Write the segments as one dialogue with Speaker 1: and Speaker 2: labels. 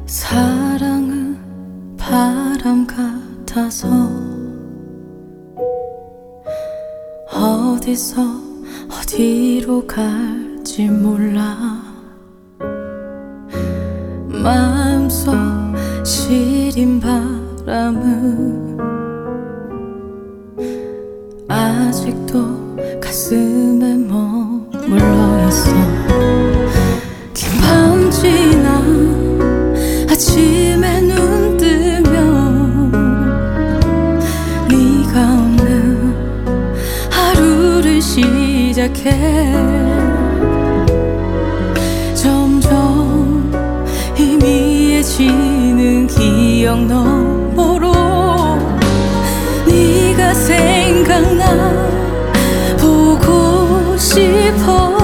Speaker 1: 사랑은 바람 같아서 어디서 어디로 갈지 몰라. 마음속 시린 바람은 아직도 가슴에 머물러 있어. 긴 밤 지나 아침에 눈 뜨면 네가 없는 하루를 시작해. 점점 희미해지는 기억 너머로 네가 생각나 보고 싶어.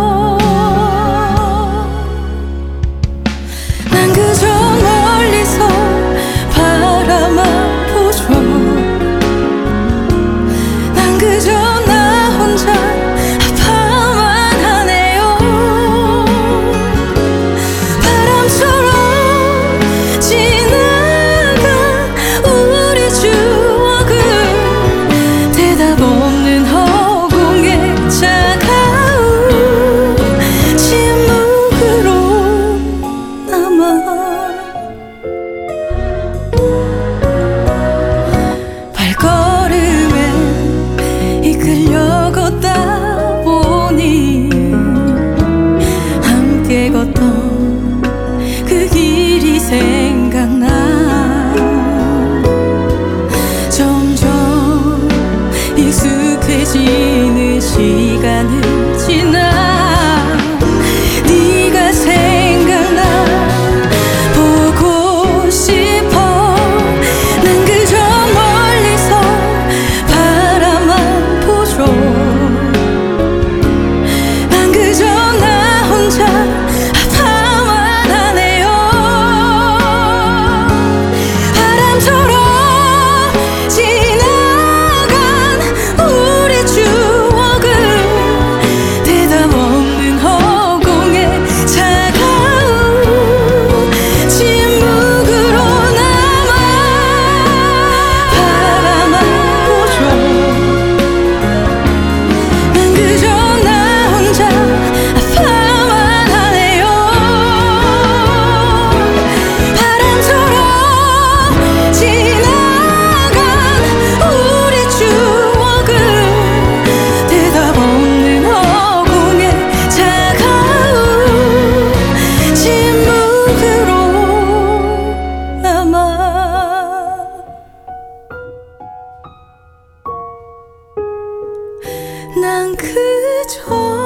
Speaker 1: 난 그저 멀리서 바라만 보죠. 난 그저 나 혼자 아파만 하네요. 바람처럼 지나간 우리 추억을 대답 없는 허공에 차가운 침묵으로 남아. 발걸음에 이끌려 걷다 보니 함께 걷던 그 길이 생각나. 점점 익숙해지는 시간을 지나 네가 생각나 보고 싶어. 난 그저 멀리서 바라만 보죠. 난 그저 나 혼자 아파만 하네요. 바람처럼 지나간 우리 추억을 대답 없는 허공에 차가운 침묵으로 남아. 바라만 보죠. 난 그저 나 혼자 아파만 하네요. 바람처럼 지나간 우리 추억을 대답 없는 허공에 차가운 침묵으로 남아. 난 그저